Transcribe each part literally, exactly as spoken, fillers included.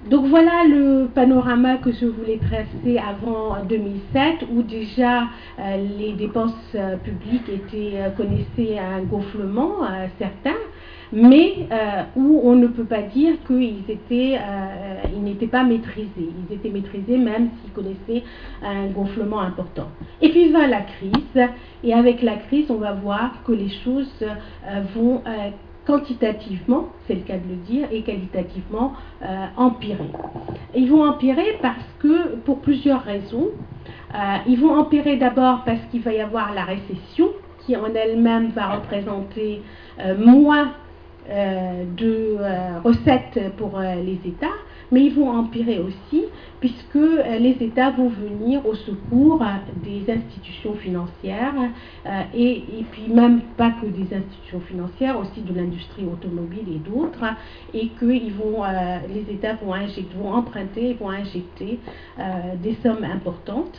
Donc voilà le panorama que je voulais tracer avant deux mille sept, où déjà euh, les dépenses euh, publiques étaient, euh, connaissaient un gonflement euh, certain, mais euh, où on ne peut pas dire qu'ils étaient, euh, ils n'étaient pas maîtrisés. Ils étaient maîtrisés même s'ils connaissaient un gonflement important. Et puis vint la crise, et avec la crise, on va voir que les choses euh, vont euh, quantitativement, c'est le cas de le dire, et qualitativement euh, empirer. Ils vont empirer parce que, pour plusieurs raisons, euh, ils vont empirer d'abord parce qu'il va y avoir la récession, qui en elle-même va représenter euh, moins euh, de euh, recettes pour euh, les États, mais ils vont empirer aussi puisque euh, les États vont venir au secours euh, des institutions financières euh, et, et puis même pas que des institutions financières, aussi de l'industrie automobile et d'autres, et que ils vont, euh, les États vont, injecter, vont emprunter, vont injecter euh, des sommes importantes.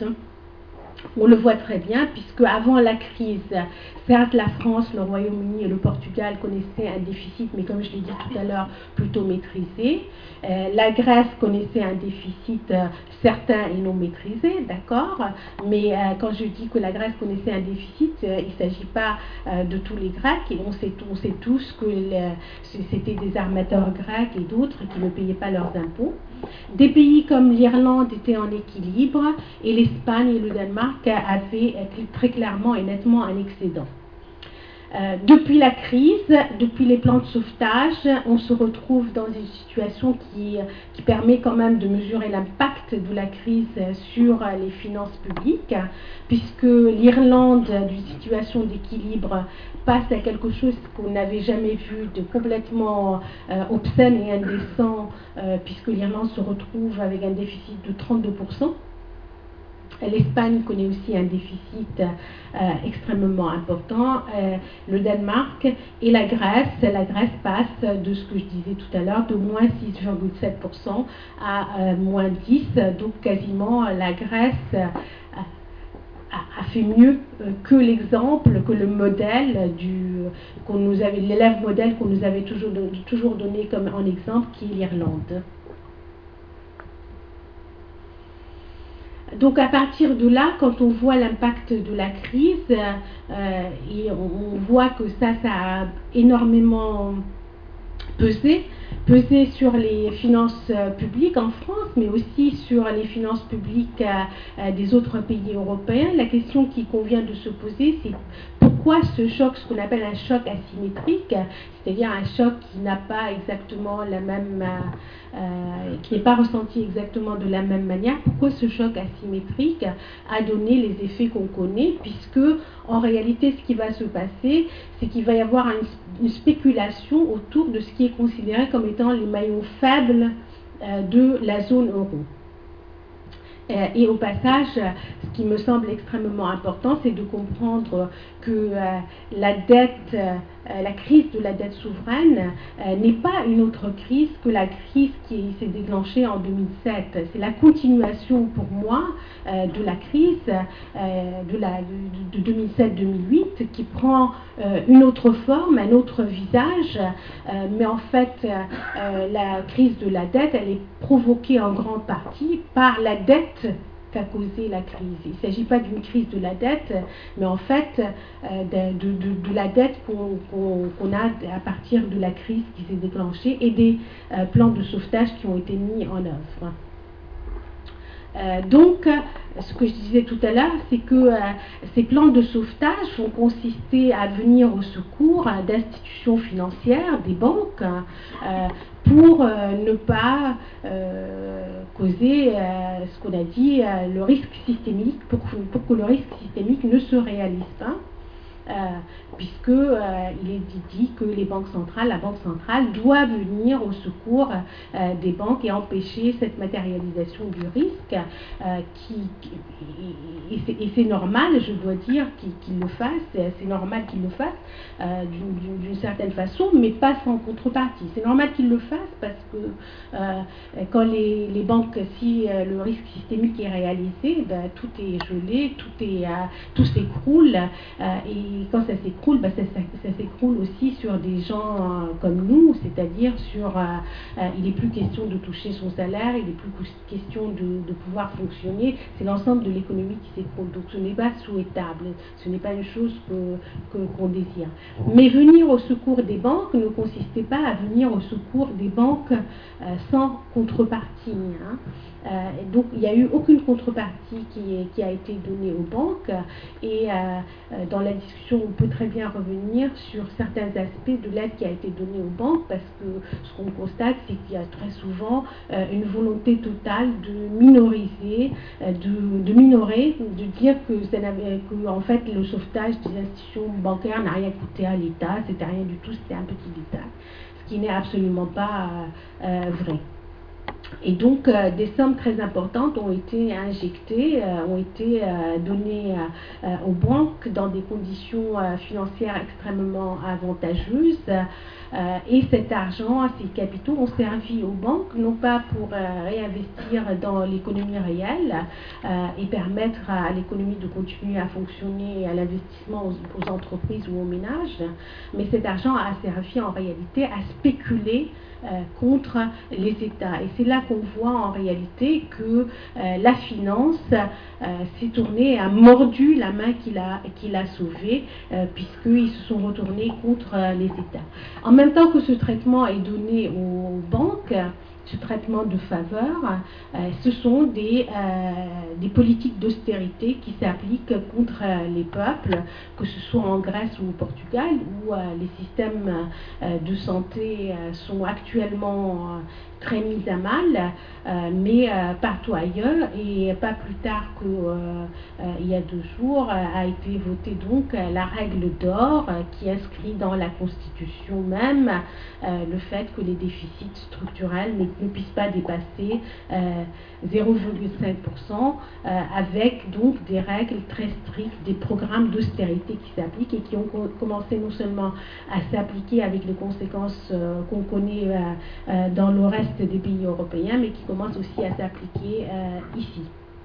On le voit très bien, puisque avant la crise, certes la France, le Royaume-Uni et le Portugal connaissaient un déficit, mais comme je l'ai dit tout à l'heure, plutôt maîtrisé. Euh, la Grèce connaissait un déficit euh, certain et non maîtrisé, d'accord, mais euh, quand je dis que la Grèce connaissait un déficit, euh, il ne s'agit pas euh, de tous les Grecs, et on sait, on sait tous que c'était des armateurs grecs et d'autres qui ne payaient pas leurs impôts. Des pays comme l'Irlande étaient en équilibre et l'Espagne et le Danemark avaient très clairement et nettement un excédent. Euh, depuis la crise, depuis les plans de sauvetage, on se retrouve dans une situation qui, qui permet quand même de mesurer l'impact de la crise sur les finances publiques, puisque l'Irlande, d'une situation d'équilibre, passe à quelque chose qu'on n'avait jamais vu, de complètement euh, obscène et indécent, euh, puisque l'Irlande se retrouve avec un déficit de trente-deux pour cent. L'Espagne connaît aussi un déficit euh, extrêmement important, euh, le Danemark et la Grèce. La Grèce passe de ce que je disais tout à l'heure, de moins six virgule sept pour cent à euh, moins dix pour cent, donc quasiment la Grèce euh, a, a fait mieux euh, que l'exemple, que le modèle du, qu'on nous avait, l'élève modèle qu'on nous avait toujours, toujours donné comme en exemple, qui est l'Irlande. Donc à partir de là, quand on voit l'impact de la crise, euh, et on, on voit que ça, ça a énormément pesé, pesé sur les finances publiques en France, mais aussi sur les finances publiques euh, des autres pays européens. La question qui convient de se poser, c'est pourquoi ce choc, ce qu'on appelle un choc asymétrique, c'est-à-dire un choc qui n'a pas exactement la même, euh, qui n'est pas ressenti exactement de la même manière, pourquoi ce choc asymétrique a donné les effets qu'on connaît, puisque en réalité ce qui va se passer, c'est qu'il va y avoir une, une spéculation autour de ce qui est considéré comme étant les maillons faibles euh, de la zone euro. Euh, et au passage, ce qui me semble extrêmement important, c'est de comprendre que euh, la dette, euh, la crise de la dette souveraine euh, n'est pas une autre crise que la crise qui s'est déclenchée en deux mille sept. C'est la continuation pour moi euh, de la crise euh, de, la, de, de deux mille sept deux mille huit qui prend euh, une autre forme, un autre visage, euh, mais en fait euh, la crise de la dette, elle est provoquée en grande partie par la dette qu'a causé la crise. Il ne s'agit pas d'une crise de la dette, mais en fait euh, de, de, de, de la dette qu'on qu'on, qu'on a à partir de la crise qui s'est déclenchée et des euh, plans de sauvetage qui ont été mis en œuvre. Euh, donc, ce que je disais tout à l'heure, c'est que euh, ces plans de sauvetage vont consister à venir au secours euh, d'institutions financières, des banques, euh, pour euh, ne pas euh, causer euh, ce qu'on a dit, euh, le risque systémique, pour, pour que le risque systémique ne se réalise pas. Euh, puisque euh, il est dit que les banques centrales, la banque centrale doit venir au secours euh, des banques et empêcher cette matérialisation du risque euh, qui, qui, et c'est normal, je dois dire, qu'il qu'il le fasse, c'est normal qu'il le fasse euh, d'une certaine façon, mais pas sans contrepartie. C'est normal qu'il le fasse parce que euh, quand les, les banques, si euh, le risque systémique est réalisé, ben, tout est gelé, tout est, euh, tout s'écroule euh, et et quand ça s'écroule, ben ça, ça, ça s'écroule aussi sur des gens euh, comme nous, c'est-à-dire sur, euh, euh, il n'est plus question de toucher son salaire, il n'est plus question de, de pouvoir fonctionner, c'est l'ensemble de l'économie qui s'écroule. Donc ce n'est pas souhaitable, ce n'est pas une chose que, que, qu'on désire. Mais venir au secours des banques ne consistait pas à venir au secours des banques euh, sans contrepartie. Hein. Euh, donc il n'y a eu aucune contrepartie qui, qui a été donnée aux banques, et euh, dans la discussion on peut très bien revenir sur certains aspects de l'aide qui a été donnée aux banques, parce que ce qu'on constate, c'est qu'il y a très souvent euh, une volonté totale de minoriser, euh, de, de minorer, de dire que, ça n'avait, que en fait le sauvetage des institutions bancaires n'a rien coûté à l'État, c'était rien du tout, c'était un petit détail, ce qui n'est absolument pas euh, euh, vrai. Et donc, euh, des sommes très importantes ont été injectées, euh, ont été euh, données euh, aux banques dans des conditions euh, financières extrêmement avantageuses. Euh, et cet argent, ces capitaux ont servi aux banques, non pas pour euh, réinvestir dans l'économie réelle euh, et permettre à, à l'économie de continuer à fonctionner, et à l'investissement aux, aux entreprises ou aux ménages, mais cet argent a servi en réalité à spéculer Euh, contre les États. Et c'est là qu'on voit en réalité que euh, la finance euh, s'est tournée et a mordu la main qui l'a, qui l'a sauvée, euh, puisqu'ils se sont retournés contre euh, les États. En même temps que ce traitement est donné aux banques, ce traitement de faveur, euh, ce sont des, euh, des politiques d'austérité qui s'appliquent contre euh, les peuples, que ce soit en Grèce ou au Portugal, où euh, les systèmes euh, de santé euh, sont actuellement euh, très mis à mal, euh, mais euh, partout ailleurs. Et pas plus tard qu'il euh, euh, y a deux jours, euh, a été votée donc euh, la règle d'or euh, qui inscrit dans la Constitution même euh, le fait que les déficits structurels ne, ne puissent pas dépasser euh, zéro virgule cinq pour cent, euh, avec donc des règles très strictes, des programmes d'austérité qui s'appliquent et qui ont co- commencé non seulement à s'appliquer avec les conséquences euh, qu'on connaît euh, euh, dans le reste des pays européens, mais qui commencent aussi à s'appliquer euh, ici.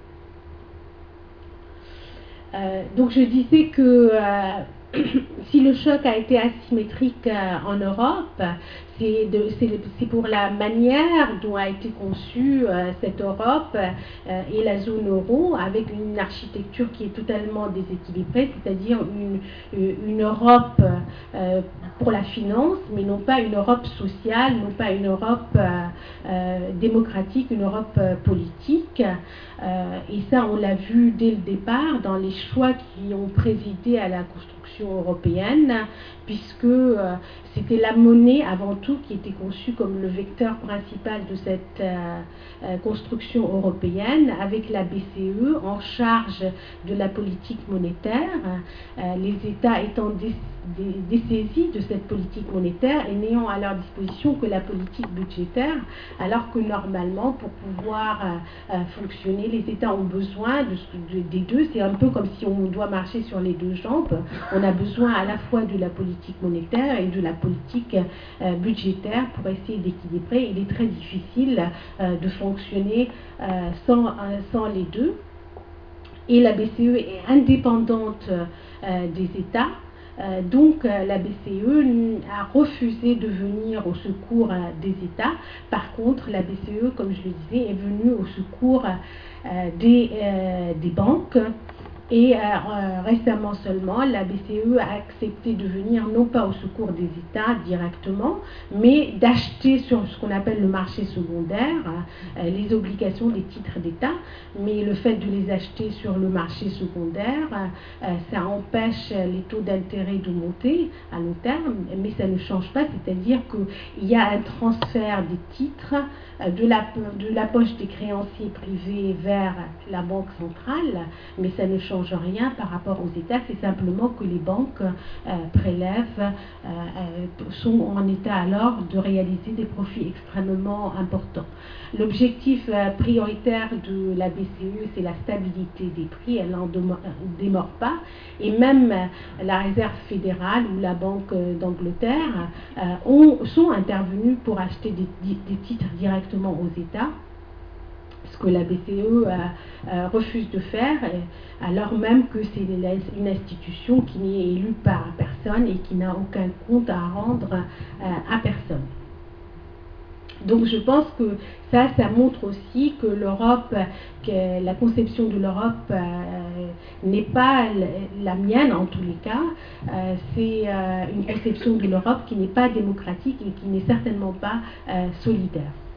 Euh, donc je disais que euh, si le choc a été asymétrique euh, en Europe, c'est, de, c'est, c'est pour la manière dont a été conçue euh, cette Europe euh, et la zone euro, avec une architecture qui est totalement déséquilibrée, c'est-à-dire une, une Europe euh, pour la finance, mais non pas une Europe sociale, non pas une Europe euh, euh, démocratique, une Europe euh, politique. Euh, et ça, on l'a vu dès le départ dans les choix qui ont présidé à la construction européenne, puisque euh, c'était la monnaie avant tout qui était conçue comme le vecteur principal de cette euh, euh, construction européenne, avec la B C E en charge de la politique monétaire, euh, les États étant dé- dé- dessaisis de cette politique monétaire et n'ayant à leur disposition que la politique budgétaire, alors que normalement, pour pouvoir euh, euh, fonctionner, les États ont besoin de, de, des deux. C'est un peu comme si on doit marcher sur les deux jambes. On a besoin à la fois de la politique monétaire et de la politique euh, budgétaire pour essayer d'équilibrer. Il est très difficile euh, de fonctionner euh, sans, euh, sans les deux. Et la B C E est indépendante euh, des États. Euh, donc euh, la B C E a refusé de venir au secours euh, des États. Par contre, la B C E, comme je le disais, est venue au secours euh, des, euh, des banques. Et euh, euh, récemment seulement, la B C E a accepté de venir non pas au secours des États directement, mais d'acheter sur ce qu'on appelle le marché secondaire euh, les obligations des titres d'État. Mais le fait de les acheter sur le marché secondaire, euh, ça empêche les taux d'intérêt de monter à long terme, mais ça ne change pas, c'est-à-dire qu'il y a un transfert des titres euh, de, la, de la poche des créanciers privés vers la banque centrale, mais ça ne change rien par rapport aux États, c'est simplement que les banques euh, prélèvent, euh, euh, sont en état alors de réaliser des profits extrêmement importants. L'objectif euh, prioritaire de la B C E, c'est la stabilité des prix, elle n'en démord pas, et même euh, la Réserve fédérale ou la Banque d'Angleterre euh, ont, sont intervenus pour acheter des, des titres directement aux États. ce que la B C E euh, euh, refuse de faire, alors même que c'est une institution qui n'est élue par personne et qui n'a aucun compte à rendre euh, à personne. Donc je pense que ça, ça montre aussi que l'Europe, que la conception de l'Europe euh, n'est pas la mienne en tous les cas. Euh, c'est euh, une conception de l'Europe qui n'est pas démocratique et qui n'est certainement pas euh, solidaire.